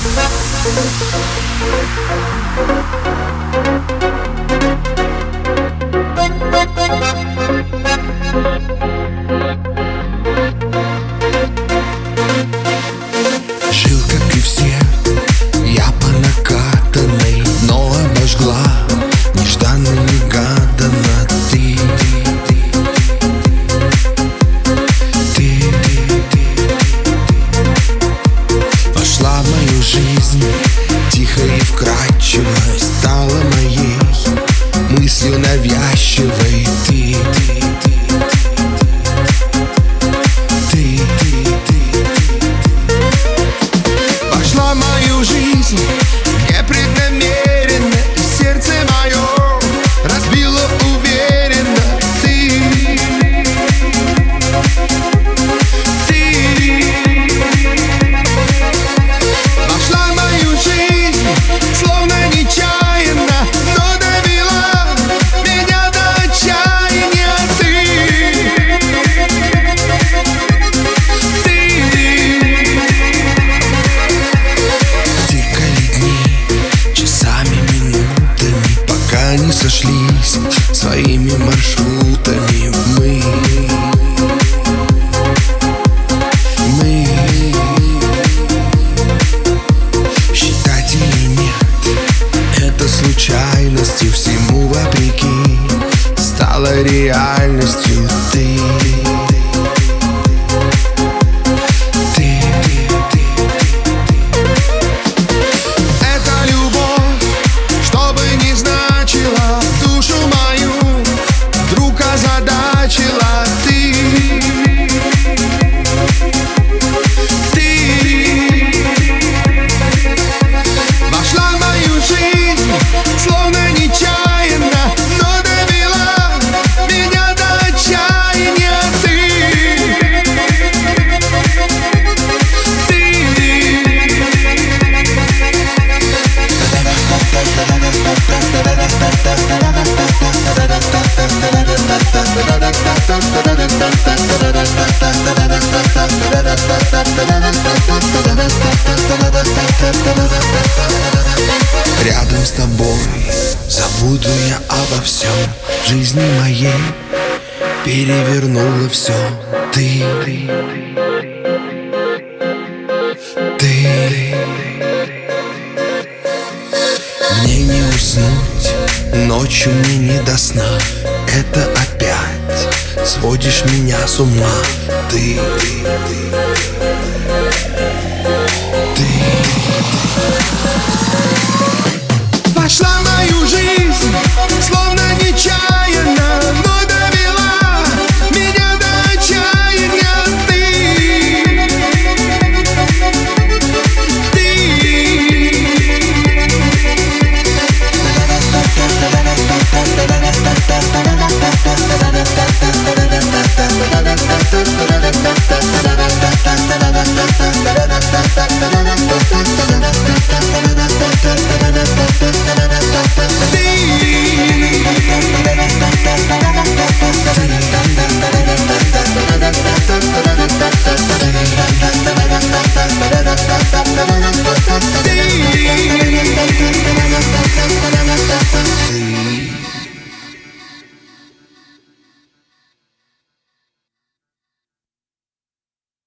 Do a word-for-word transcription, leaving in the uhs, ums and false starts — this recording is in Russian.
Жил, как и все, я по накатанной, но обожгла нежданно-негаданно ты. Ты вошла в мою жизнь тихо и вкрадчиво, стала моей мыслью навязчивой. Ты вошла в мою жизнь непреднамеренно, и сердце мое разбило уверенно. Ты, ты вошла в мою жизнь словно нечаянно, но довела меня до отчаяния. Ты, не сошлись своими маршрутами. Мы, мы считать или нет, это случайностью, всему вопреки стала реальностью. Ты, душу мою вдруг озадачила. Ты, ты вошла в мою жизнь словно нечаянно, но довела меня до отчаяния. Ты, рядом с тобой забуду я обо всем. В жизни моей перевернула все. Ты, ты мне не уснуть, ночью мне не до сна. Это опять сводишь меня с ума. Ты, ты, ты.